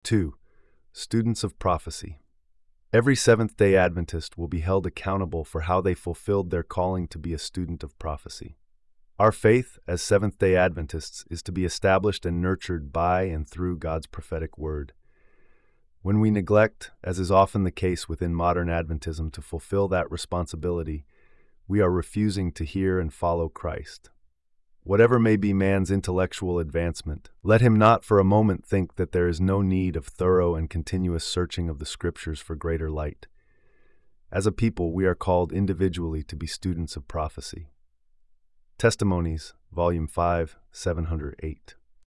2. Students of prophecy. Every Seventh-day Adventist will be held accountable for how they fulfilled their calling to be a student of prophecy. Our faith as Seventh-day Adventists is to be established and nurtured by and through God's prophetic word. When we neglect, as is often the case within modern Adventism, to fulfill that responsibility, we are refusing to hear and follow Christ. Whatever may be man's intellectual advancement, let him not for a moment think that there is no need of thorough and continuous searching of the Scriptures for greater light. As a people, we are called individually to be students of prophecy. Testimonies, Volume 5, 708.